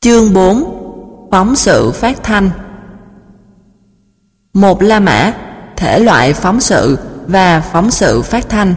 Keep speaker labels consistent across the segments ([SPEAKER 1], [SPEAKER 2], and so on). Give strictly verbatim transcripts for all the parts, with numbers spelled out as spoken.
[SPEAKER 1] Chương bốn. Phóng sự phát thanh. Một La Mã, thể loại phóng sự và phóng sự phát thanh.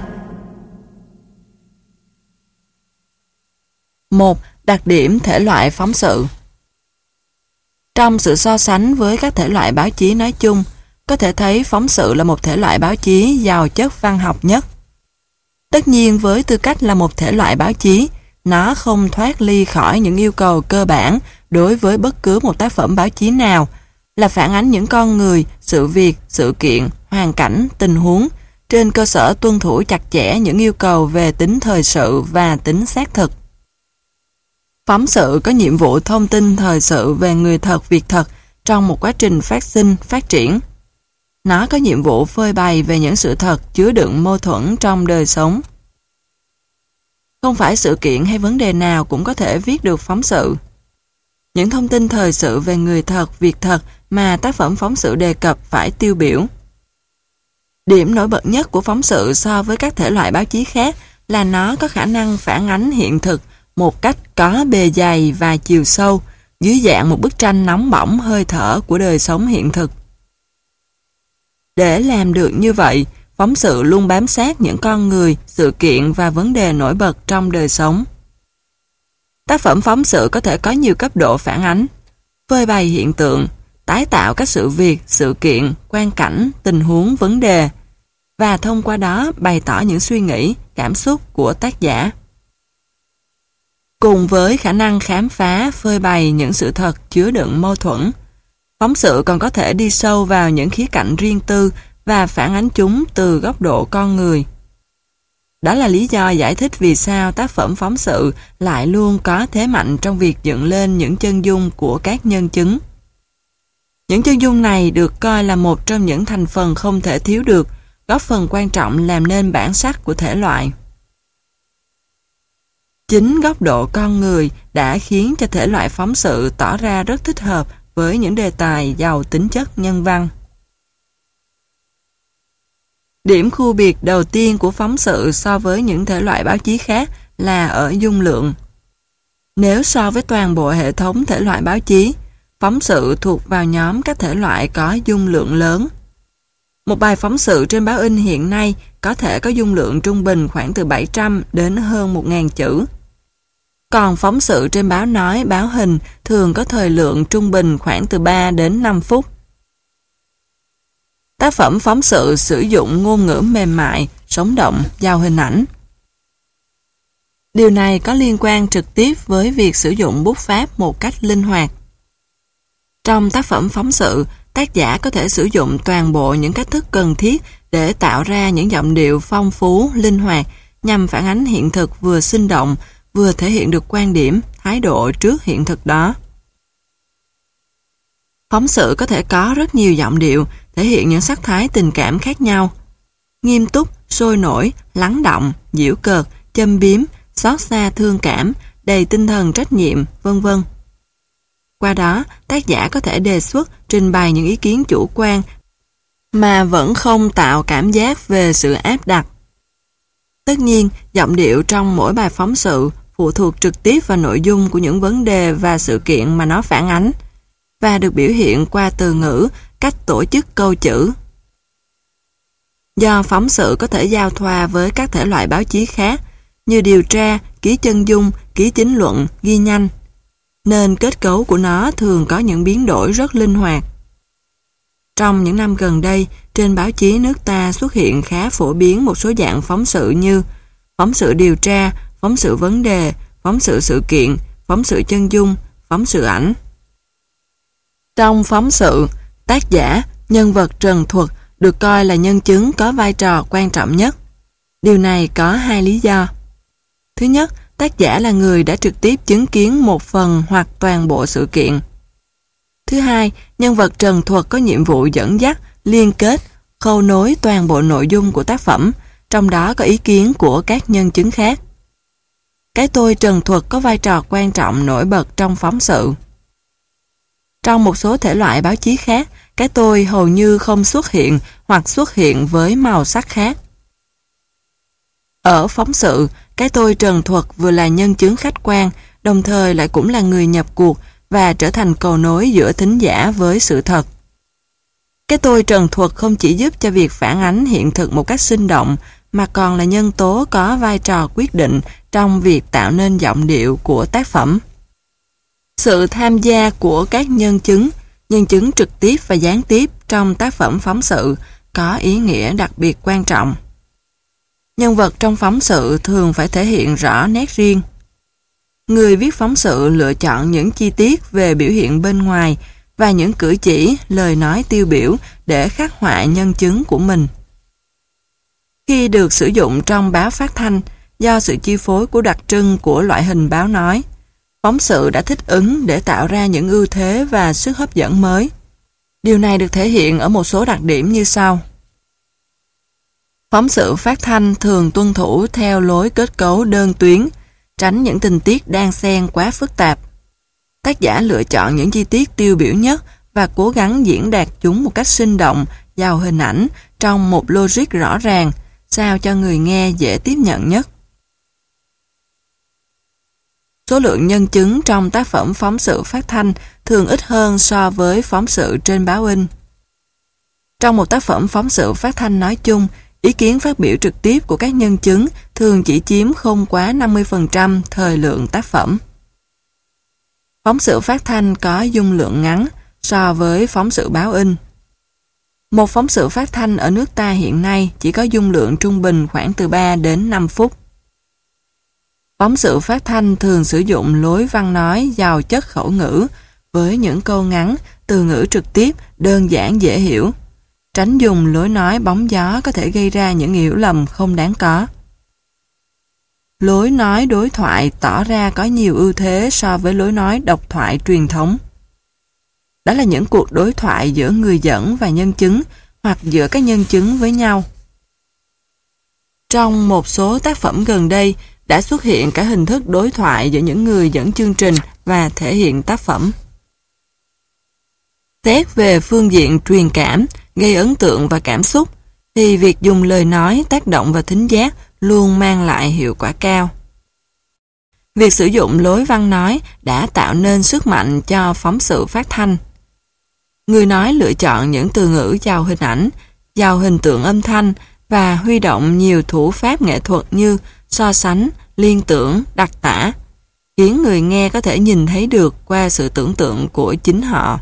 [SPEAKER 1] Một. Đặc điểm thể loại phóng sự. Trong sự so sánh với các thể loại báo chí nói chung, có thể thấy phóng sự là một thể loại báo chí giàu chất văn học nhất. Tất nhiên, với tư cách là một thể loại báo chí, nó không thoát ly khỏi những yêu cầu cơ bản đối với bất cứ một tác phẩm báo chí nào, là phản ánh những con người, sự việc, sự kiện, hoàn cảnh, tình huống, trên cơ sở tuân thủ chặt chẽ những yêu cầu về tính thời sự và tính xác thực. Phóng sự có nhiệm vụ thông tin thời sự về người thật, việc thật trong một quá trình phát sinh, phát triển. Nó có nhiệm vụ phơi bày về những sự thật chứa đựng mâu thuẫn trong đời sống. Không phải sự kiện hay vấn đề nào cũng có thể viết được phóng sự. Những thông tin thời sự về người thật, việc thật mà tác phẩm phóng sự đề cập phải tiêu biểu. Điểm nổi bật nhất của phóng sự so với các thể loại báo chí khác là nó có khả năng phản ánh hiện thực một cách có bề dày và chiều sâu, dưới dạng một bức tranh nóng bỏng hơi thở của đời sống hiện thực. Để làm được như vậy, phóng sự luôn bám sát những con người, sự kiện và vấn đề nổi bật trong đời sống. Tác phẩm phóng sự có thể có nhiều cấp độ phản ánh, phơi bày hiện tượng, tái tạo các sự việc, sự kiện, quan cảnh, tình huống, vấn đề, và thông qua đó bày tỏ những suy nghĩ, cảm xúc của tác giả. Cùng với khả năng khám phá, phơi bày những sự thật chứa đựng mâu thuẫn, phóng sự còn có thể đi sâu vào những khía cạnh riêng tư và phản ánh chúng từ góc độ con người. Đó là lý do giải thích vì sao tác phẩm phóng sự lại luôn có thế mạnh trong việc dựng lên những chân dung của các nhân chứng. Những chân dung này được coi là một trong những thành phần không thể thiếu được, góp phần quan trọng làm nên bản sắc của thể loại. Chính góc độ con người đã khiến cho thể loại phóng sự tỏ ra rất thích hợp với những đề tài giàu tính chất nhân văn. Điểm khu biệt đầu tiên của phóng sự so với những thể loại báo chí khác là ở dung lượng. Nếu so với toàn bộ hệ thống thể loại báo chí, phóng sự thuộc vào nhóm các thể loại có dung lượng lớn. Một bài phóng sự trên báo in hiện nay có thể có dung lượng trung bình khoảng từ bảy trăm đến hơn một nghìn chữ. Còn phóng sự trên báo nói, báo hình thường có thời lượng trung bình khoảng từ ba đến năm phút. Tác phẩm phóng sự sử dụng ngôn ngữ mềm mại, sống động, giàu hình ảnh. Điều này có liên quan trực tiếp với việc sử dụng bút pháp một cách linh hoạt. Trong tác phẩm phóng sự, tác giả có thể sử dụng toàn bộ những cách thức cần thiết để tạo ra những giọng điệu phong phú, linh hoạt, nhằm phản ánh hiện thực vừa sinh động, vừa thể hiện được quan điểm, thái độ trước hiện thực đó. Phóng sự có thể có rất nhiều giọng điệu, thể hiện những sắc thái tình cảm khác nhau. Nghiêm túc, sôi nổi, lắng động, giễu cợt, châm biếm, xót xa thương cảm, đầy tinh thần trách nhiệm, vân vân. Qua đó, tác giả có thể đề xuất, trình bày những ý kiến chủ quan mà vẫn không tạo cảm giác về sự áp đặt. Tất nhiên, giọng điệu trong mỗi bài phóng sự phụ thuộc trực tiếp vào nội dung của những vấn đề và sự kiện mà nó phản ánh, và được biểu hiện qua từ ngữ, cách tổ chức câu chữ. Do phóng sự có thể giao thoa với các thể loại báo chí khác như điều tra, ký chân dung, ký chính luận, ghi nhanh, nên kết cấu của nó thường có những biến đổi rất linh hoạt. Trong những năm gần đây, trên báo chí nước ta xuất hiện khá phổ biến một số dạng phóng sự như phóng sự điều tra, phóng sự vấn đề, phóng sự sự kiện, phóng sự chân dung, phóng sự ảnh. Trong phóng sự, tác giả, nhân vật trần thuật được coi là nhân chứng có vai trò quan trọng nhất. Điều này có hai lý do. Thứ nhất, tác giả là người đã trực tiếp chứng kiến một phần hoặc toàn bộ sự kiện. Thứ hai, nhân vật trần thuật có nhiệm vụ dẫn dắt, liên kết, khâu nối toàn bộ nội dung của tác phẩm, trong đó có ý kiến của các nhân chứng khác. Cái tôi trần thuật có vai trò quan trọng nổi bật trong phóng sự. Trong một số thể loại báo chí khác, cái tôi hầu như không xuất hiện hoặc xuất hiện với màu sắc khác. Ở phóng sự, cái tôi trần thuật vừa là nhân chứng khách quan, đồng thời lại cũng là người nhập cuộc, và trở thành cầu nối giữa thính giả với sự thật. Cái tôi trần thuật không chỉ giúp cho việc phản ánh hiện thực một cách sinh động, mà còn là nhân tố có vai trò quyết định trong việc tạo nên giọng điệu của tác phẩm. Sự tham gia của các nhân chứng, nhân chứng trực tiếp và gián tiếp trong tác phẩm phóng sự có ý nghĩa đặc biệt quan trọng. Nhân vật trong phóng sự thường phải thể hiện rõ nét riêng. Người viết phóng sự lựa chọn những chi tiết về biểu hiện bên ngoài và những cử chỉ, lời nói tiêu biểu để khắc họa nhân chứng của mình. Khi được sử dụng trong báo phát thanh, do sự chi phối của đặc trưng của loại hình báo nói, phóng sự đã thích ứng để tạo ra những ưu thế và sức hấp dẫn mới. Điều này được thể hiện ở một số đặc điểm như sau. Phóng sự phát thanh thường tuân thủ theo lối kết cấu đơn tuyến, tránh những tình tiết đan xen quá phức tạp. Tác giả lựa chọn những chi tiết tiêu biểu nhất và cố gắng diễn đạt chúng một cách sinh động, giàu hình ảnh, trong một logic rõ ràng, sao cho người nghe dễ tiếp nhận nhất. Số lượng nhân chứng trong tác phẩm phóng sự phát thanh thường ít hơn so với phóng sự trên báo in. Trong một tác phẩm phóng sự phát thanh nói chung, ý kiến phát biểu trực tiếp của các nhân chứng thường chỉ chiếm không quá năm mươi phần trăm thời lượng tác phẩm. Phóng sự phát thanh có dung lượng ngắn so với phóng sự báo in. Một phóng sự phát thanh ở nước ta hiện nay chỉ có dung lượng trung bình khoảng từ ba đến năm phút. Phóng sự phát thanh thường sử dụng lối văn nói giàu chất khẩu ngữ với những câu ngắn, từ ngữ trực tiếp, đơn giản dễ hiểu. Tránh dùng lối nói bóng gió có thể gây ra những hiểu lầm không đáng có. Lối nói đối thoại tỏ ra có nhiều ưu thế so với lối nói độc thoại truyền thống. Đó là những cuộc đối thoại giữa người dẫn và nhân chứng, hoặc giữa các nhân chứng với nhau. Trong một số tác phẩm gần đây, đã xuất hiện cả hình thức đối thoại giữa những người dẫn chương trình và thể hiện tác phẩm. Xét về phương diện truyền cảm, gây ấn tượng và cảm xúc, thì việc dùng lời nói tác động vào thính giác luôn mang lại hiệu quả cao. Việc sử dụng lối văn nói đã tạo nên sức mạnh cho phóng sự phát thanh. Người nói lựa chọn những từ ngữ giàu hình ảnh, giàu hình tượng âm thanh và huy động nhiều thủ pháp nghệ thuật như so sánh, liên tưởng, đặc tả, khiến người nghe có thể nhìn thấy được qua sự tưởng tượng của chính họ.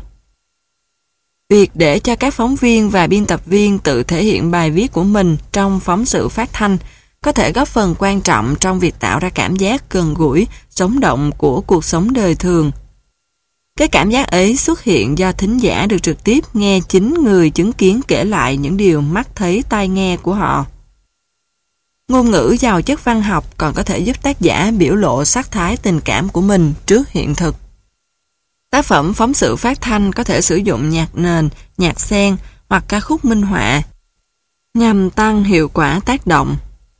[SPEAKER 1] Việc để cho các phóng viên và biên tập viên tự thể hiện bài viết của mình trong phóng sự phát thanh có thể góp phần quan trọng trong việc tạo ra cảm giác gần gũi, sống động của cuộc sống đời thường. Cái cảm giác ấy xuất hiện do thính giả được trực tiếp nghe chính người chứng kiến kể lại những điều mắt thấy tai nghe của họ. Ngôn ngữ giàu chất văn học còn có thể giúp tác giả biểu lộ sắc thái tình cảm của mình trước hiện thực. Tác phẩm phóng sự phát thanh có thể sử dụng nhạc nền, nhạc xen hoặc ca khúc minh họa nhằm tăng hiệu quả tác động.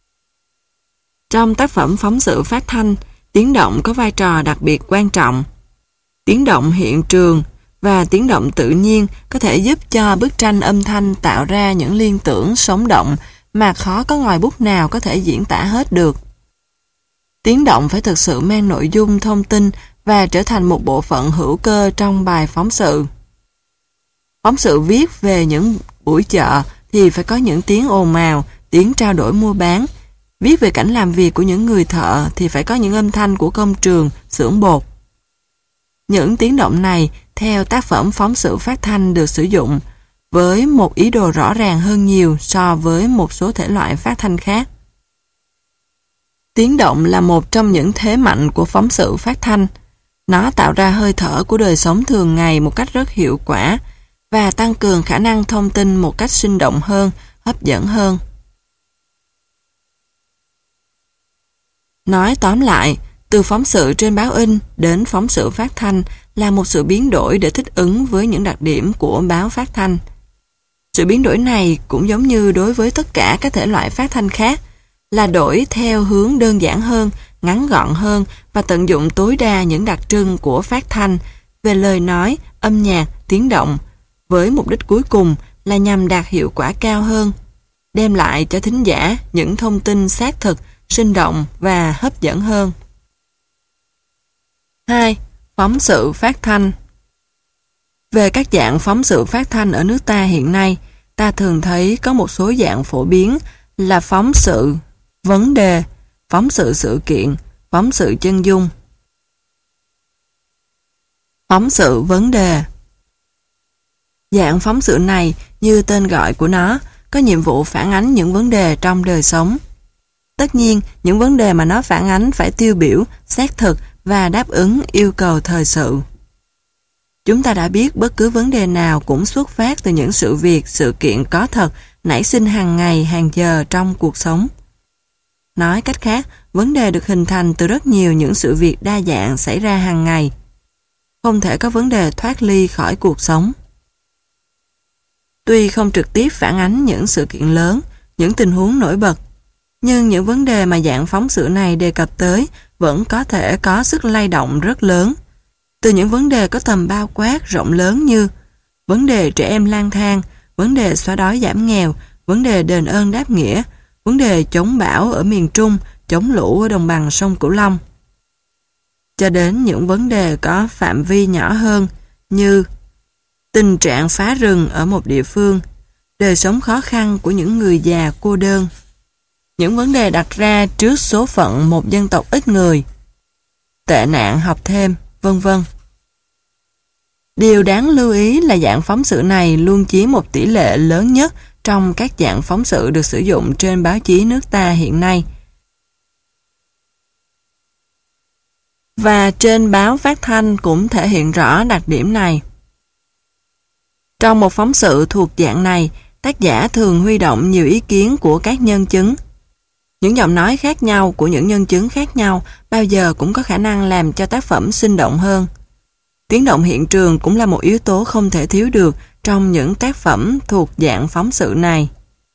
[SPEAKER 1] Trong tác phẩm phóng sự phát thanh, tiếng động có vai trò đặc biệt quan trọng. Tiếng động hiện trường và tiếng động tự nhiên có thể giúp cho bức tranh âm thanh tạo ra những liên tưởng sống động mà khó có ngòi bút nào có thể diễn tả hết được. Tiếng động phải thực sự mang nội dung thông tin và trở thành một bộ phận hữu cơ trong bài phóng sự. Phóng sự viết về những buổi chợ thì phải có những tiếng ồn ào, tiếng trao đổi mua bán. Viết về cảnh làm việc của những người thợ thì phải có những âm thanh của công trường, xưởng bột. Những tiếng động này, theo tác phẩm phóng sự phát thanh được sử dụng, với một ý đồ rõ ràng hơn nhiều so với một số thể loại phát thanh khác. Tiếng động là một trong những thế mạnh của phóng sự phát thanh. Nó tạo ra hơi thở của đời sống thường ngày một cách rất hiệu quả và tăng cường khả năng thông tin một cách sinh động hơn, hấp dẫn hơn. Nói tóm lại, từ phóng sự trên báo in đến phóng sự phát thanh là một sự biến đổi để thích ứng với những đặc điểm của báo phát thanh. Sự biến đổi này cũng giống như đối với tất cả các thể loại phát thanh khác, là đổi theo hướng đơn giản hơn, ngắn gọn hơn và tận dụng tối đa những đặc trưng của phát thanh về lời nói, âm nhạc, tiếng động, với mục đích cuối cùng là nhằm đạt hiệu quả cao hơn, đem lại cho thính giả những thông tin xác thực, sinh động và hấp dẫn hơn. hai. Phóng sự phát thanh. Về các dạng phóng sự phát thanh ở nước ta hiện nay, ta thường thấy có một số dạng phổ biến là phóng sự vấn đề, phóng sự sự kiện, phóng sự chân dung. Phóng sự vấn đề. Dạng phóng sự này, như tên gọi của nó, có nhiệm vụ phản ánh những vấn đề trong đời sống. Tất nhiên, những vấn đề mà nó phản ánh phải tiêu biểu, xác thực và đáp ứng yêu cầu thời sự. Chúng ta đã biết bất cứ vấn đề nào cũng xuất phát từ những sự việc, sự kiện có thật, nảy sinh hàng ngày, hàng giờ trong cuộc sống. Nói cách khác, vấn đề được hình thành từ rất nhiều những sự việc đa dạng xảy ra hàng ngày. Không thể có vấn đề thoát ly khỏi cuộc sống. Tuy không trực tiếp phản ánh những sự kiện lớn, những tình huống nổi bật, nhưng những vấn đề mà dạng phóng sự này đề cập tới vẫn có thể có sức lay động rất lớn. Từ những vấn đề có tầm bao quát rộng lớn như vấn đề trẻ em lang thang, vấn đề xóa đói giảm nghèo, vấn đề đền ơn đáp nghĩa, vấn đề chống bão ở miền Trung, chống lũ ở đồng bằng sông Cửu Long, cho đến những vấn đề có phạm vi nhỏ hơn như tình trạng phá rừng ở một địa phương, đời sống khó khăn của những người già cô đơn, những vấn đề đặt ra trước số phận một dân tộc ít người, tệ nạn học thêm, vân vân. Điều đáng lưu ý là dạng phóng sự này luôn chiếm một tỷ lệ lớn nhất trong các dạng phóng sự được sử dụng trên báo chí nước ta hiện nay. Và trên báo phát thanh cũng thể hiện rõ đặc điểm này. Trong một phóng sự thuộc dạng này, tác giả thường huy động nhiều ý kiến của các nhân chứng. Những giọng nói khác nhau của những nhân chứng khác nhau bao giờ cũng có khả năng làm cho tác phẩm sinh động hơn. Tiếng động hiện trường cũng là một yếu tố không thể thiếu được trong những tác phẩm thuộc dạng phóng sự này.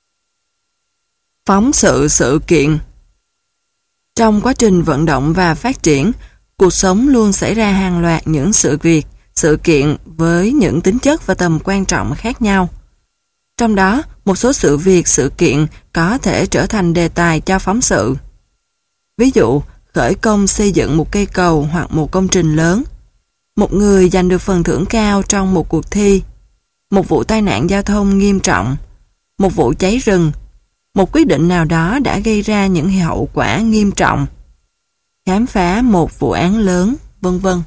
[SPEAKER 1] Phóng sự sự kiện. Trong quá trình vận động và phát triển, cuộc sống luôn xảy ra hàng loạt những sự việc, sự kiện với những tính chất và tầm quan trọng khác nhau. Trong đó, một số sự việc, sự kiện có thể trở thành đề tài cho phóng sự. Ví dụ, khởi công xây dựng một cây cầu hoặc một công trình lớn, một người giành được phần thưởng cao trong một cuộc thi, một vụ tai nạn giao thông nghiêm trọng, một vụ cháy rừng, một quyết định nào đó đã gây ra những hậu quả nghiêm trọng, khám phá một vụ án lớn, vân vân.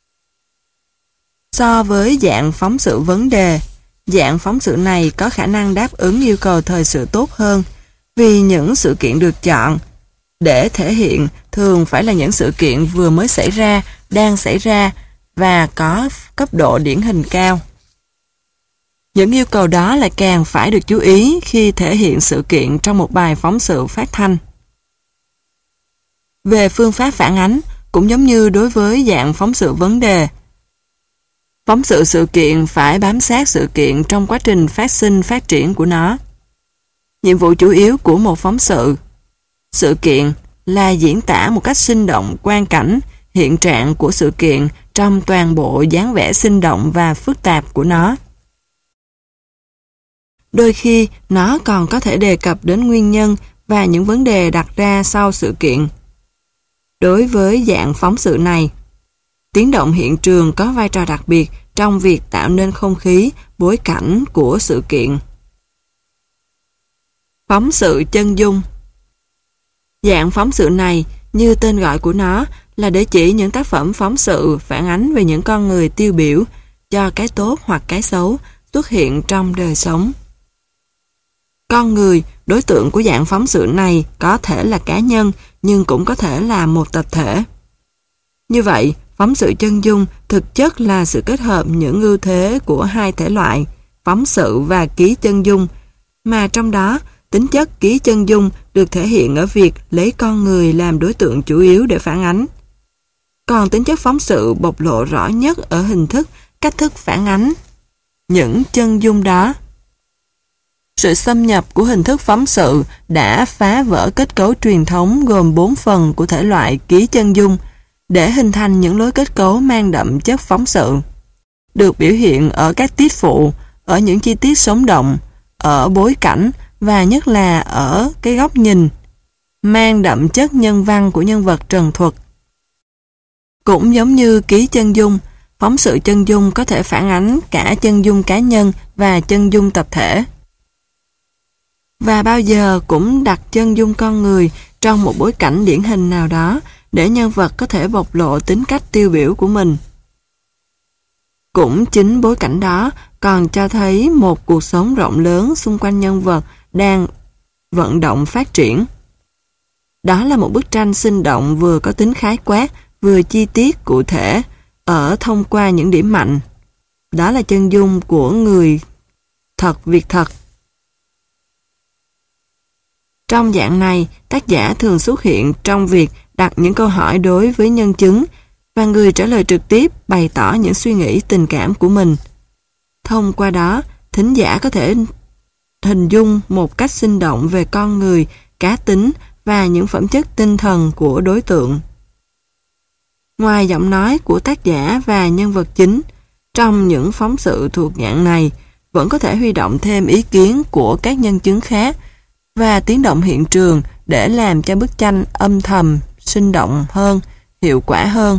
[SPEAKER 1] So với dạng phóng sự vấn đề, dạng phóng sự này có khả năng đáp ứng yêu cầu thời sự tốt hơn vì những sự kiện được chọn để thể hiện thường phải là những sự kiện vừa mới xảy ra, đang xảy ra và có cấp độ điển hình cao. Những yêu cầu đó lại càng phải được chú ý khi thể hiện sự kiện trong một bài phóng sự phát thanh. Về phương pháp phản ánh, cũng giống như đối với dạng phóng sự vấn đề, phóng sự sự kiện phải bám sát sự kiện trong quá trình phát sinh phát triển của nó. Nhiệm vụ chủ yếu của một phóng sự sự kiện là diễn tả một cách sinh động quang cảnh, hiện trạng của sự kiện trong toàn bộ dáng vẻ sinh động và phức tạp của nó. Đôi khi, nó còn có thể đề cập đến nguyên nhân và những vấn đề đặt ra sau sự kiện. Đối với dạng phóng sự này, tiếng động hiện trường có vai trò đặc biệt trong việc tạo nên không khí, bối cảnh của sự kiện. Phóng sự chân dung. Dạng phóng sự này, như tên gọi của nó, là để chỉ những tác phẩm phóng sự phản ánh về những con người tiêu biểu cho cái tốt hoặc cái xấu xuất hiện trong đời sống. Con người, đối tượng của dạng phóng sự này có thể là cá nhân nhưng cũng có thể là một tập thể. Như vậy, phóng sự chân dung thực chất là sự kết hợp những ưu thế của hai thể loại, phóng sự và ký chân dung, mà trong đó tính chất ký chân dung được thể hiện ở việc lấy con người làm đối tượng chủ yếu để phản ánh. Còn tính chất phóng sự bộc lộ rõ nhất ở hình thức, cách thức phản ánh những chân dung đó. Sự xâm nhập của hình thức phóng sự đã phá vỡ kết cấu truyền thống gồm bốn phần của thể loại ký chân dung để hình thành những lối kết cấu mang đậm chất phóng sự, được biểu hiện ở các tiết phụ, ở những chi tiết sống động, ở bối cảnh và nhất là ở cái góc nhìn, mang đậm chất nhân văn của nhân vật trần thuật. Cũng giống như ký chân dung, phóng sự chân dung có thể phản ánh cả chân dung cá nhân và chân dung tập thể. Và bao giờ cũng đặt chân dung con người trong một bối cảnh điển hình nào đó để nhân vật có thể bộc lộ tính cách tiêu biểu của mình. Cũng chính bối cảnh đó còn cho thấy một cuộc sống rộng lớn xung quanh nhân vật đang vận động phát triển. Đó là một bức tranh sinh động vừa có tính khái quát, vừa chi tiết cụ thể, ở thông qua những điểm mạnh. Đó là chân dung của người thật việc thật. Trong dạng này, tác giả thường xuất hiện trong việc đặt những câu hỏi đối với nhân chứng và người trả lời trực tiếp bày tỏ những suy nghĩ tình cảm của mình. Thông qua đó, thính giả có thể hình dung một cách sinh động về con người, cá tính và những phẩm chất tinh thần của đối tượng. Ngoài giọng nói của tác giả và nhân vật chính, trong những phóng sự thuộc dạng này vẫn có thể huy động thêm ý kiến của các nhân chứng khác và tiếng động hiện trường để làm cho bức tranh âm thầm, sinh động hơn, hiệu quả hơn.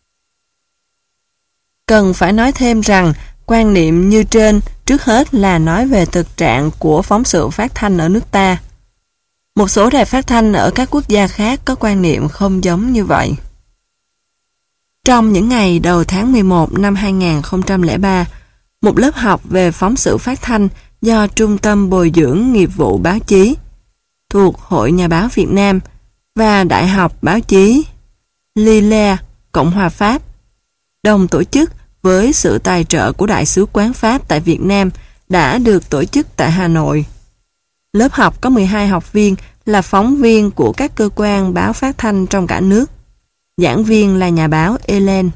[SPEAKER 1] Cần phải nói thêm rằng quan niệm như trên trước hết là nói về thực trạng của phóng sự phát thanh ở nước ta. Một số đài phát thanh ở các quốc gia khác có quan niệm không giống như vậy. Trong những ngày đầu tháng mười một năm hai nghìn không trăm lẻ ba, một lớp học về phóng sự phát thanh do Trung tâm Bồi dưỡng Nghiệp vụ Báo chí thuộc Hội Nhà báo Việt Nam và Đại học Báo chí Lille, Cộng hòa Pháp đồng tổ chức với sự tài trợ của Đại sứ quán Pháp tại Việt Nam đã được tổ chức tại Hà Nội. Lớp học có mười hai học viên là phóng viên của các cơ quan báo phát thanh trong cả nước. Giảng viên là nhà báo Hélène.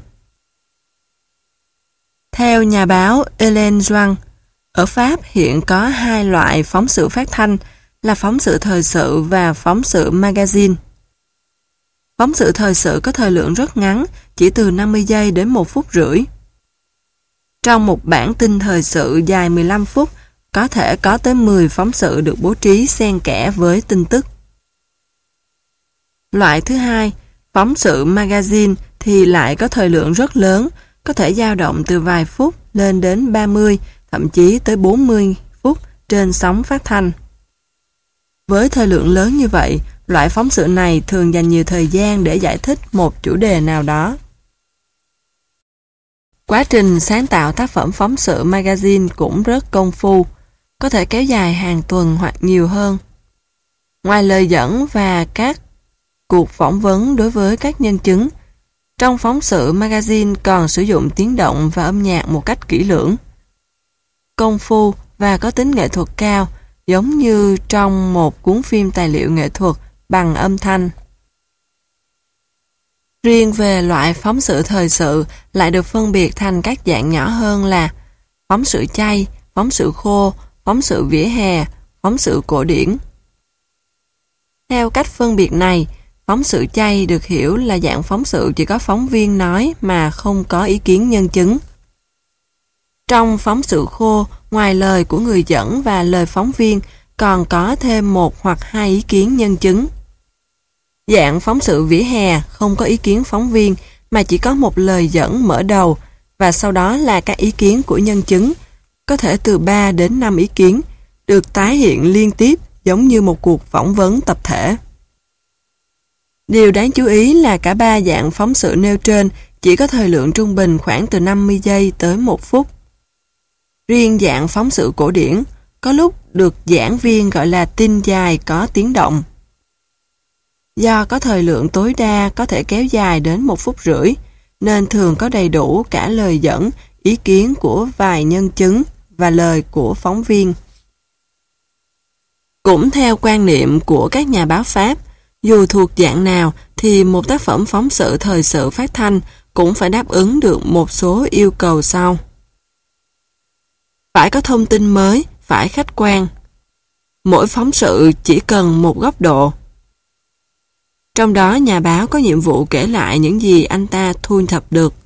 [SPEAKER 1] Theo nhà báo Hélène Doan, ở Pháp hiện có hai loại phóng sự phát thanh là phóng sự thời sự và phóng sự magazine. Phóng sự thời sự có thời lượng rất ngắn, chỉ từ năm mươi giây đến một phút rưỡi. Trong một bản tin thời sự dài mười lăm phút, có thể có tới mười phóng sự được bố trí xen kẽ với tin tức. Loại thứ hai, phóng sự magazine thì lại có thời lượng rất lớn, có thể dao động từ vài phút lên đến ba mươi, thậm chí tới bốn mươi phút trên sóng phát thanh. Với thời lượng lớn như vậy, loại phóng sự này thường dành nhiều thời gian để giải thích một chủ đề nào đó. Quá trình sáng tạo tác phẩm phóng sự magazine cũng rất công phu, có thể kéo dài hàng tuần hoặc nhiều hơn. Ngoài lời dẫn và các cuộc phỏng vấn đối với các nhân chứng, trong phóng sự magazine còn sử dụng tiếng động và âm nhạc một cách kỹ lưỡng, công phu và có tính nghệ thuật cao, giống như trong một cuốn phim tài liệu nghệ thuật bằng âm thanh. Riêng về loại phóng sự thời sự lại được phân biệt thành các dạng nhỏ hơn là phóng sự chay, phóng sự khô, phóng sự vỉa hè, phóng sự cổ điển. Theo cách phân biệt này, phóng sự chay được hiểu là dạng phóng sự chỉ có phóng viên nói mà không có ý kiến nhân chứng. Trong phóng sự khô, ngoài lời của người dẫn và lời phóng viên, còn có thêm một hoặc hai ý kiến nhân chứng. Dạng phóng sự vỉa hè không có ý kiến phóng viên mà chỉ có một lời dẫn mở đầu và sau đó là các ý kiến của nhân chứng, có thể từ ba đến năm ý kiến, được tái hiện liên tiếp giống như một cuộc phỏng vấn tập thể. Điều đáng chú ý là cả ba dạng phóng sự nêu trên chỉ có thời lượng trung bình khoảng từ năm mươi giây tới một phút. Riêng dạng phóng sự cổ điển, có lúc được giảng viên gọi là tin dài có tiếng động. Do có thời lượng tối đa có thể kéo dài đến một phút rưỡi, nên thường có đầy đủ cả lời dẫn, ý kiến của vài nhân chứng và lời của phóng viên. Cũng theo quan niệm của các nhà báo Pháp, dù thuộc dạng nào thì một tác phẩm phóng sự thời sự phát thanh cũng phải đáp ứng được một số yêu cầu sau. Phải có thông tin mới, phải khách quan. Mỗi phóng sự chỉ cần một góc độ. Trong đó nhà báo có nhiệm vụ kể lại những gì anh ta thu thập được.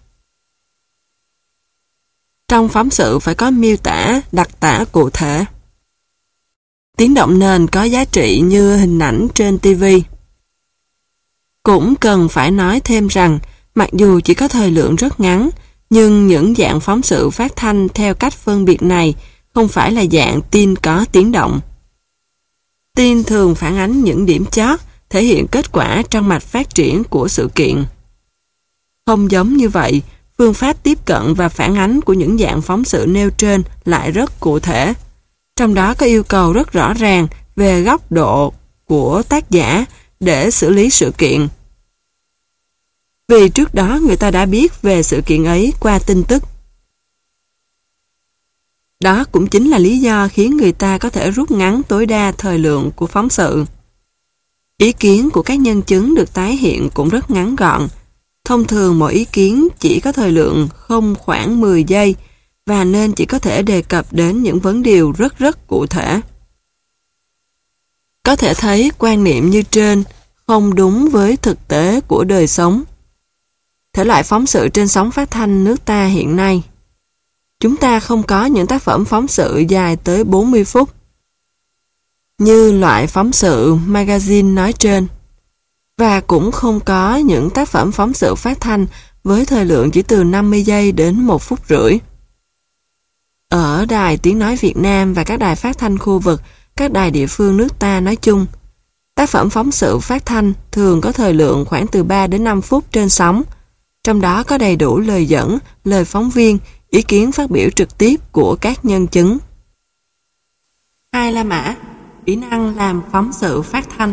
[SPEAKER 1] Trong phóng sự phải có miêu tả, đặc tả cụ thể. Tiếng động nền có giá trị như hình ảnh trên ti vi. Cũng cần phải nói thêm rằng Mặc dù chỉ có thời lượng rất ngắn, nhưng những dạng phóng sự phát thanh theo cách phân biệt này không phải là dạng tin có tiếng động. Tin thường phản ánh những điểm chót, thể hiện kết quả trong mạch phát triển của sự kiện. Không giống như vậy, phương pháp tiếp cận và phản ánh của những dạng phóng sự nêu trên lại rất cụ thể. Trong đó có yêu cầu rất rõ ràng về góc độ của tác giả để xử lý sự kiện. Vì trước đó người ta đã biết về sự kiện ấy qua tin tức. Đó cũng chính là lý do khiến người ta có thể rút ngắn tối đa thời lượng của phóng sự. Ý kiến của các nhân chứng được tái hiện cũng rất ngắn gọn. Thông thường mỗi ý kiến chỉ có thời lượng không khoảng mười giây và nên chỉ có thể đề cập đến những vấn đề rất rất cụ thể. Có thể thấy quan niệm như trên không đúng với thực tế của đời sống. Thể loại phóng sự trên sóng phát thanh nước ta hiện nay. Chúng ta không có những tác phẩm phóng sự dài tới bốn mươi phút, như loại phóng sự magazine nói trên, và cũng không có những tác phẩm phóng sự phát thanh với thời lượng chỉ từ năm mươi giây đến một phút rưỡi. Ở Đài Tiếng Nói Việt Nam và các đài phát thanh khu vực, các đài địa phương nước ta nói chung, tác phẩm phóng sự phát thanh thường có thời lượng khoảng từ ba đến năm phút trên sóng, trong đó có đầy đủ lời dẫn, lời phóng viên, ý kiến phát biểu trực tiếp của các nhân chứng. Hai La Mã, kỹ năng làm phóng sự phát thanh.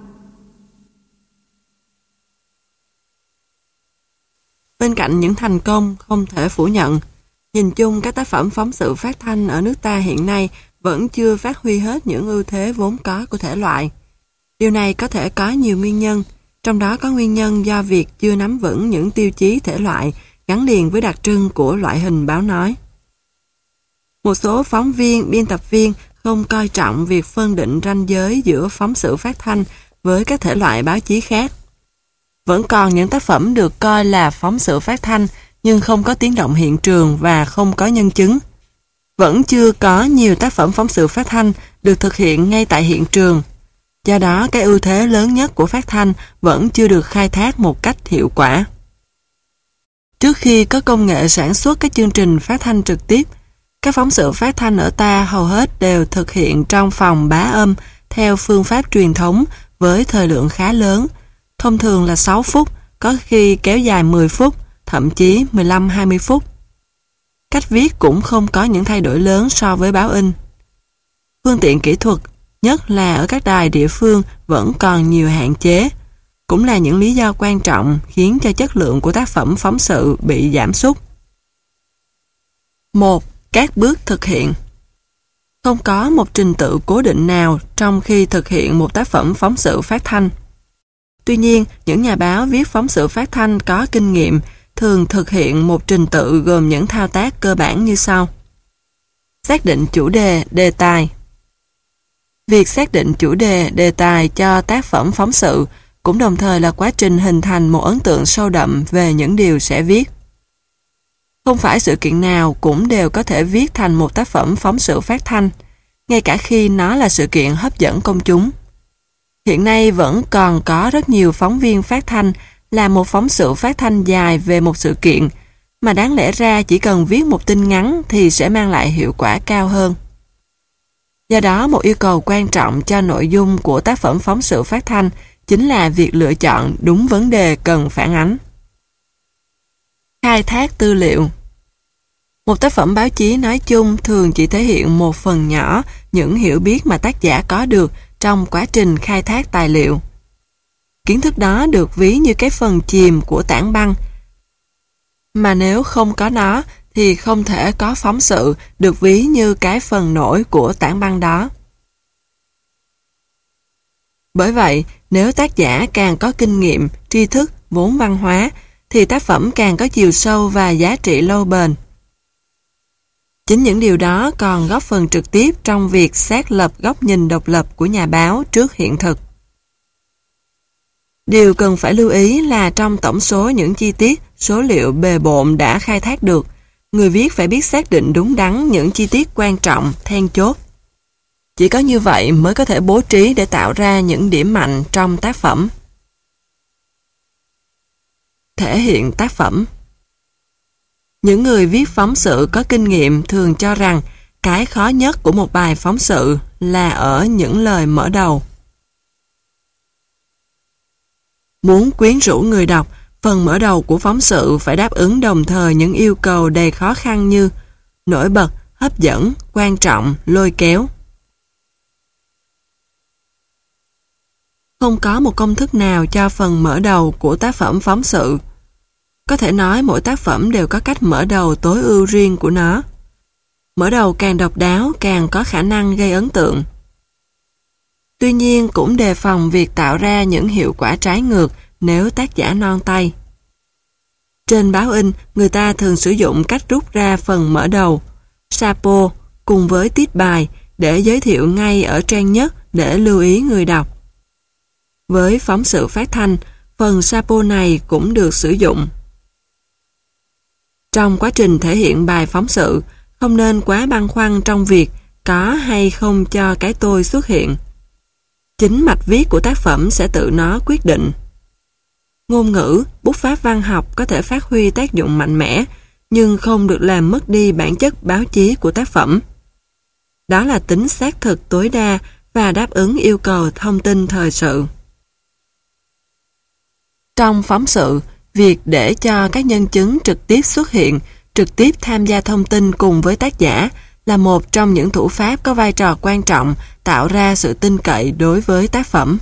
[SPEAKER 1] Bên cạnh những thành công không thể phủ nhận, nhìn chung các tác phẩm phóng sự phát thanh ở nước ta hiện nay vẫn chưa phát huy hết những ưu thế vốn có của thể loại. Điều này có thể có nhiều nguyên nhân, trong đó có nguyên nhân do việc chưa nắm vững những tiêu chí thể loại gắn liền với đặc trưng của loại hình báo nói. Một số phóng viên, biên tập viên không coi trọng việc phân định ranh giới giữa phóng sự phát thanh với các thể loại báo chí khác. Vẫn còn những tác phẩm được coi là phóng sự phát thanh nhưng không có tiếng động hiện trường và không có nhân chứng. Vẫn chưa có nhiều tác phẩm phóng sự phát thanh được thực hiện ngay tại hiện trường. Do đó, cái ưu thế lớn nhất của phát thanh vẫn chưa được khai thác một cách hiệu quả. Trước khi có công nghệ sản xuất các chương trình phát thanh trực tiếp, các phóng sự phát thanh ở ta hầu hết đều thực hiện trong phòng bá âm theo phương pháp truyền thống với thời lượng khá lớn, thông thường là sáu phút, có khi kéo dài mười phút, thậm chí mười lăm đến hai mươi phút. Cách viết cũng không có những thay đổi lớn so với báo in. Phương tiện kỹ thuật, nhất là ở các đài địa phương, vẫn còn nhiều hạn chế, cũng là những lý do quan trọng khiến cho chất lượng của tác phẩm phóng sự bị giảm sút. một. Các bước thực hiện. Không có một trình tự cố định nào trong khi thực hiện một tác phẩm phóng sự phát thanh. Tuy nhiên, những nhà báo viết phóng sự phát thanh có kinh nghiệm thường thực hiện một trình tự gồm những thao tác cơ bản như sau. Xác định chủ đề, đề tài. Việc xác định chủ đề, đề tài cho tác phẩm phóng sự cũng đồng thời là quá trình hình thành một ấn tượng sâu đậm về những điều sẽ viết. Không phải sự kiện nào cũng đều có thể viết thành một tác phẩm phóng sự phát thanh, ngay cả khi nó là sự kiện hấp dẫn công chúng. Hiện nay vẫn còn có rất nhiều phóng viên phát thanh làm một phóng sự phát thanh dài về một sự kiện, mà đáng lẽ ra chỉ cần viết một tin ngắn thì sẽ mang lại hiệu quả cao hơn. Do đó, một yêu cầu quan trọng cho nội dung của tác phẩm phóng sự phát thanh chính là việc lựa chọn đúng vấn đề cần phản ánh. Khai thác tư liệu. Một tác phẩm báo chí nói chung thường chỉ thể hiện một phần nhỏ những hiểu biết mà tác giả có được trong quá trình khai thác tài liệu. Kiến thức đó được ví như cái phần chìm của tảng băng, mà nếu không có nó thì không thể có phóng sự được ví như cái phần nổi của tảng băng đó. Bởi vậy, nếu tác giả càng có kinh nghiệm, tri thức, vốn văn hóa, thì tác phẩm càng có chiều sâu và giá trị lâu bền. Chính những điều đó còn góp phần trực tiếp trong việc xác lập góc nhìn độc lập của nhà báo trước hiện thực. Điều cần phải lưu ý là trong tổng số những chi tiết, số liệu bề bộn đã khai thác được, người viết phải biết xác định đúng đắn những chi tiết quan trọng, then chốt. Chỉ có như vậy mới có thể bố trí để tạo ra những điểm mạnh trong tác phẩm. thể hiện tác phẩm. Những người viết phóng sự có kinh nghiệm thường cho rằng cái khó nhất của một bài phóng sự là ở những lời mở đầu. Muốn quyến rũ người đọc, phần mở đầu của phóng sự phải đáp ứng đồng thời những yêu cầu đầy khó khăn như nổi bật, hấp dẫn, quan trọng, lôi kéo. Không có một công thức nào cho phần mở đầu của tác phẩm phóng sự. Có thể nói mỗi tác phẩm đều có cách mở đầu tối ưu riêng của nó. Mở đầu càng độc đáo càng có khả năng gây ấn tượng. Tuy nhiên cũng đề phòng việc tạo ra những hiệu quả trái ngược nếu tác giả non tay. Trên báo in, người ta thường sử dụng cách rút ra phần mở đầu, sapo, cùng với tiết bài để giới thiệu ngay ở trang nhất để lưu ý người đọc. Với phóng sự phát thanh, phần sapo này cũng được sử dụng. Trong quá trình thể hiện bài phóng sự, không nên quá băn khoăn trong việc có hay không cho cái tôi xuất hiện. Chính mạch viết của tác phẩm sẽ tự nó quyết định. Ngôn ngữ, bút pháp văn học có thể phát huy tác dụng mạnh mẽ, nhưng không được làm mất đi bản chất báo chí của tác phẩm. Đó là tính xác thực tối đa và đáp ứng yêu cầu thông tin thời sự. Trong phóng sự, việc để cho các nhân chứng trực tiếp xuất hiện, trực tiếp tham gia thông tin cùng với tác giả là một trong những thủ pháp có vai trò quan trọng tạo ra sự tin cậy đối với tác phẩm.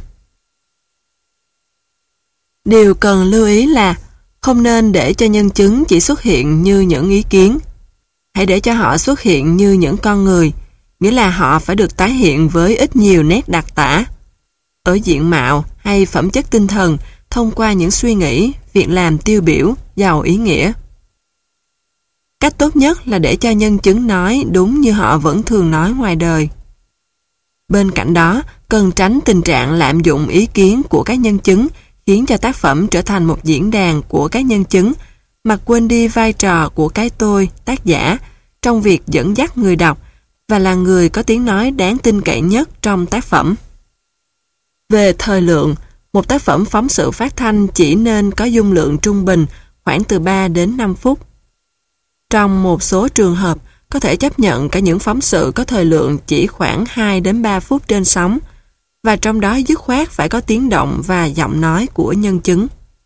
[SPEAKER 1] Điều cần lưu ý là không nên để cho nhân chứng chỉ xuất hiện như những ý kiến. Hãy để cho họ xuất hiện như những con người, nghĩa là họ phải được tái hiện với ít nhiều nét đặc tả, ở diện mạo hay phẩm chất tinh thần thông qua những suy nghĩ, việc làm tiêu biểu, giàu ý nghĩa. Cách tốt nhất là để cho nhân chứng nói đúng như họ vẫn thường nói ngoài đời. Bên cạnh đó, cần tránh tình trạng lạm dụng ý kiến của các nhân chứng khiến cho tác phẩm trở thành một diễn đàn của các nhân chứng mà quên đi vai trò của cái tôi, tác giả trong việc dẫn dắt người đọc và là người có tiếng nói đáng tin cậy nhất trong tác phẩm. Về thời lượng, một tác phẩm phóng sự phát thanh chỉ nên có dung lượng trung bình khoảng từ ba đến năm phút. Trong một số trường hợp, có thể chấp nhận cả những phóng sự có thời lượng chỉ khoảng hai đến ba phút trên sóng, và trong đó dứt khoát phải có tiếng động và giọng nói của nhân chứng.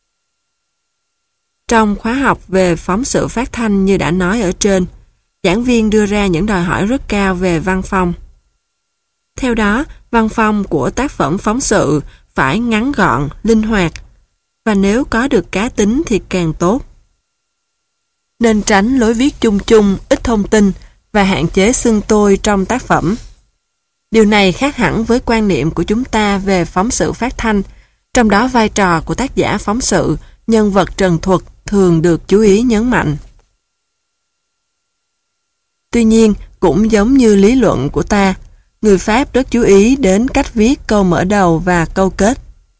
[SPEAKER 1] Trong khóa học về phóng sự phát thanh như đã nói ở trên, giảng viên đưa ra những đòi hỏi rất cao về văn phong. Theo đó, văn phong của tác phẩm phóng sự phải ngắn gọn, linh hoạt, và nếu có được cá tính thì càng tốt. Nên tránh lối viết chung chung, ít thông tin và hạn chế xưng tôi trong tác phẩm. Điều này khác hẳn với quan niệm của chúng ta về phóng sự phát thanh, trong đó vai trò của tác giả phóng sự, nhân vật trần thuật thường được chú ý nhấn mạnh. Tuy nhiên, cũng giống như lý luận của ta, người Pháp rất chú ý đến cách viết câu mở đầu và câu kết.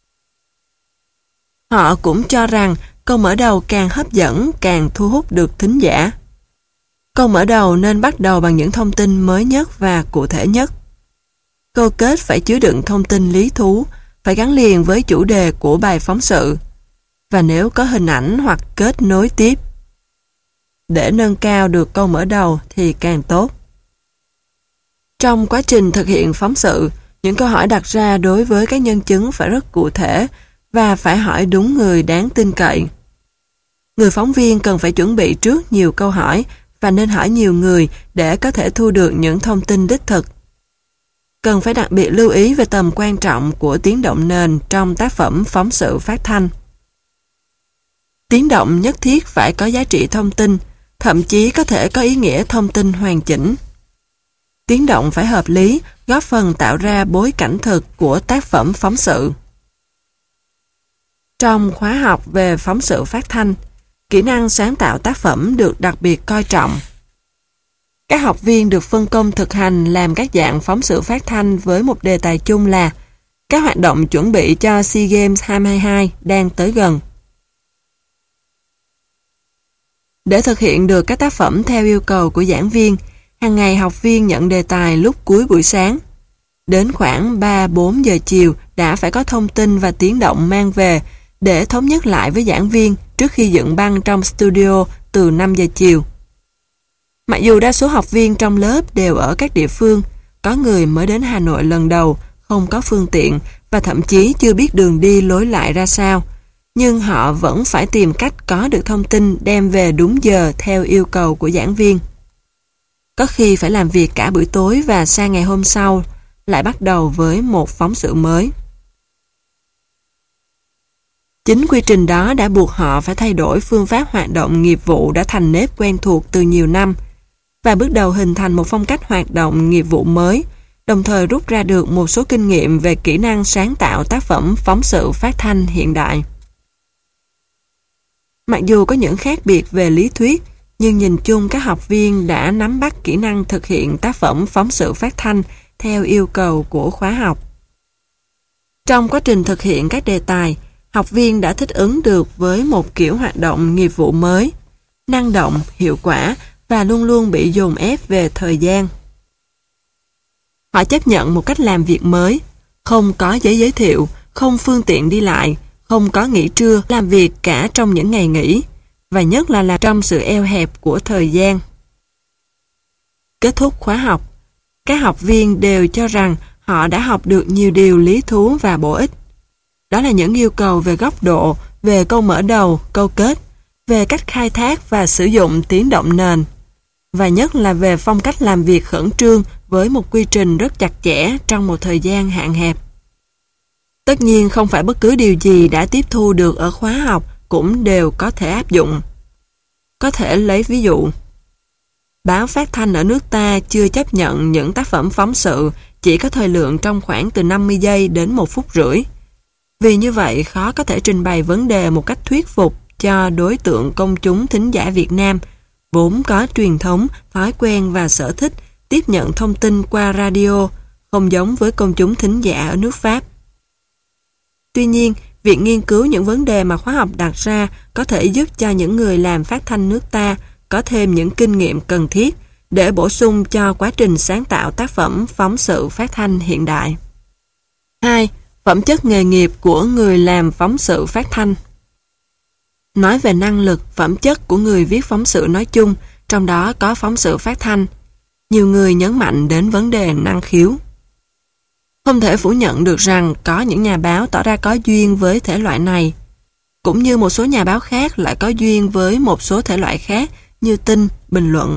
[SPEAKER 1] Họ cũng cho rằng câu mở đầu càng hấp dẫn càng thu hút được thính giả. Câu mở đầu nên bắt đầu bằng những thông tin mới nhất và cụ thể nhất. Câu kết phải chứa đựng thông tin lý thú, phải gắn liền với chủ đề của bài phóng sự, và nếu có hình ảnh hoặc kết nối tiếp. Để nâng cao được câu mở đầu thì càng tốt. Trong quá trình thực hiện phóng sự, những câu hỏi đặt ra đối với các nhân chứng phải rất cụ thể và phải hỏi đúng người đáng tin cậy. Người phóng viên cần phải chuẩn bị trước nhiều câu hỏi và nên hỏi nhiều người để có thể thu được những thông tin đích thực. Cần phải đặc biệt lưu ý về tầm quan trọng của tiếng động nền trong tác phẩm phóng sự phát thanh. Tiếng động nhất thiết phải có giá trị thông tin, thậm chí có thể có ý nghĩa thông tin hoàn chỉnh. Tiếng động phải hợp lý, góp phần tạo ra bối cảnh thực của tác phẩm phóng sự. Trong khóa học về phóng sự phát thanh, kỹ năng sáng tạo tác phẩm được đặc biệt coi trọng. Các học viên được phân công thực hành làm các dạng phóng sự phát thanh với một đề tài chung là các hoạt động chuẩn bị cho SEA Games hai mươi hai đang tới gần. Để thực hiện được các tác phẩm theo yêu cầu của giảng viên, hàng ngày học viên nhận đề tài lúc cuối buổi sáng. Đến khoảng ba bốn giờ chiều đã phải có thông tin và tiếng động mang về để thống nhất lại với giảng viên trước trước khi dựng băng trong studio từ năm giờ chiều. Mặc dù đa số học viên trong lớp đều ở các địa phương, có người mới đến Hà Nội lần đầu, không có phương tiện và thậm chí chưa biết đường đi lối lại ra sao, nhưng họ vẫn phải tìm cách có được thông tin đem về đúng giờ theo yêu cầu của giảng viên. Có khi phải làm việc cả buổi tối và sang ngày hôm sau lại bắt đầu với một phóng sự mới. Chính quy trình đó đã buộc họ phải thay đổi phương pháp hoạt động nghiệp vụ đã thành nếp quen thuộc từ nhiều năm và bước đầu hình thành một phong cách hoạt động nghiệp vụ mới, đồng thời rút ra được một số kinh nghiệm về kỹ năng sáng tạo tác phẩm phóng sự phát thanh hiện đại. Mặc dù có những khác biệt về lý thuyết, nhưng nhìn chung các học viên đã nắm bắt kỹ năng thực hiện tác phẩm phóng sự phát thanh theo yêu cầu của khóa học. Trong quá trình thực hiện các đề tài, học viên đã thích ứng được với một kiểu hoạt động nghiệp vụ mới, năng động, hiệu quả và luôn luôn bị dồn ép về thời gian. Họ chấp nhận một cách làm việc mới, không có giấy giới thiệu, không phương tiện đi lại, không có nghỉ trưa, làm việc cả trong những ngày nghỉ, và nhất là làm trong sự eo hẹp của thời gian. Kết thúc khóa học, các học viên đều cho rằng họ đã học được nhiều điều lý thú và bổ ích. Đó là những yêu cầu về góc độ, về câu mở đầu, câu kết, về cách khai thác và sử dụng tiếng động nền, và nhất là về phong cách làm việc khẩn trương với một quy trình rất chặt chẽ trong một thời gian hạn hẹp. Tất nhiên không phải bất cứ điều gì đã tiếp thu được ở khóa học cũng đều có thể áp dụng. Có thể lấy ví dụ. Báo phát thanh ở nước ta chưa chấp nhận những tác phẩm phóng sự chỉ có thời lượng trong khoảng từ năm mươi giây đến một phút rưỡi. Vì như vậy khó có thể trình bày vấn đề một cách thuyết phục cho đối tượng công chúng thính giả Việt Nam, vốn có truyền thống, thói quen và sở thích tiếp nhận thông tin qua radio, không giống với công chúng thính giả ở nước Pháp. Tuy nhiên, việc nghiên cứu những vấn đề mà khóa học đặt ra có thể giúp cho những người làm phát thanh nước ta có thêm những kinh nghiệm cần thiết để bổ sung cho quá trình sáng tạo tác phẩm phóng sự phát thanh hiện đại. hai. Phẩm chất nghề nghiệp của người làm phóng sự phát thanh. Nói về năng lực, phẩm chất của người viết phóng sự nói chung, trong đó có phóng sự phát thanh, nhiều người nhấn mạnh đến vấn đề năng khiếu. Không thể phủ nhận được rằng có những nhà báo tỏ ra có duyên với thể loại này, cũng như một số nhà báo khác lại có duyên với một số thể loại khác như tin, bình luận.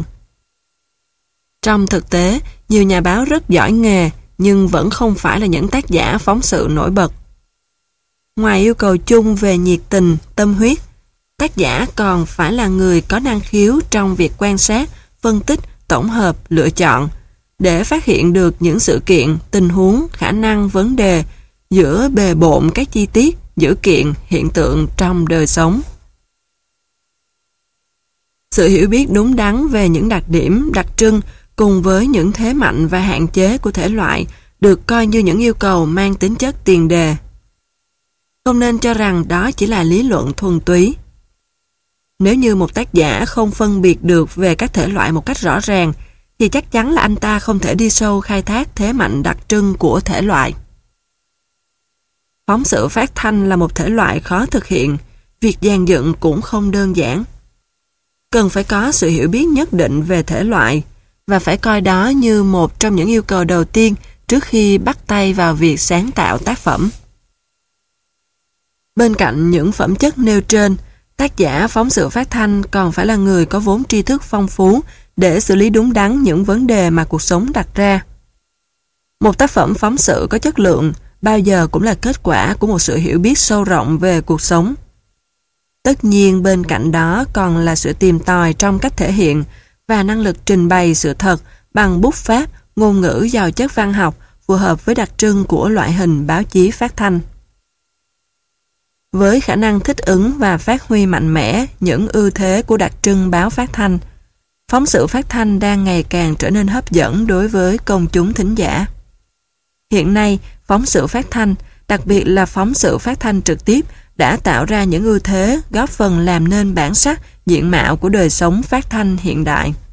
[SPEAKER 1] Trong thực tế, nhiều nhà báo rất giỏi nghề nhưng vẫn không phải là những tác giả phóng sự nổi bật. Ngoài yêu cầu chung về nhiệt tình, tâm huyết, tác giả còn phải là người có năng khiếu trong việc quan sát, phân tích, tổng hợp, lựa chọn, để phát hiện được những sự kiện, tình huống, khả năng, vấn đề giữa bề bộn các chi tiết, dữ kiện, hiện tượng trong đời sống. Sự hiểu biết đúng đắn về những đặc điểm, đặc trưng cùng với những thế mạnh và hạn chế của thể loại được coi như những yêu cầu mang tính chất tiền đề. Không nên cho rằng đó chỉ là lý luận thuần túy. Nếu như một tác giả không phân biệt được về các thể loại một cách rõ ràng, thì chắc chắn là anh ta không thể đi sâu khai thác thế mạnh đặc trưng của thể loại. Phóng sự phát thanh là một thể loại khó thực hiện, việc dàn dựng cũng không đơn giản. Cần phải có sự hiểu biết nhất định về thể loại, và phải coi đó như một trong những yêu cầu đầu tiên trước khi bắt tay vào việc sáng tạo tác phẩm. Bên cạnh những phẩm chất nêu trên, tác giả phóng sự phát thanh còn phải là người có vốn tri thức phong phú để xử lý đúng đắn những vấn đề mà cuộc sống đặt ra. Một tác phẩm phóng sự có chất lượng bao giờ cũng là kết quả của một sự hiểu biết sâu rộng về cuộc sống. Tất nhiên bên cạnh đó còn là sự tìm tòi trong cách thể hiện và năng lực trình bày sự thật bằng bút pháp, ngôn ngữ giàu chất văn học phù hợp với đặc trưng của loại hình báo chí phát thanh. Với khả năng thích ứng và phát huy mạnh mẽ những ưu thế của đặc trưng báo phát thanh, phóng sự phát thanh đang ngày càng trở nên hấp dẫn đối với công chúng thính giả. Hiện nay, phóng sự phát thanh, đặc biệt là phóng sự phát thanh trực tiếp, đã tạo ra những ưu thế góp phần làm nên bản sắc, diện mạo của đời sống phát thanh hiện đại.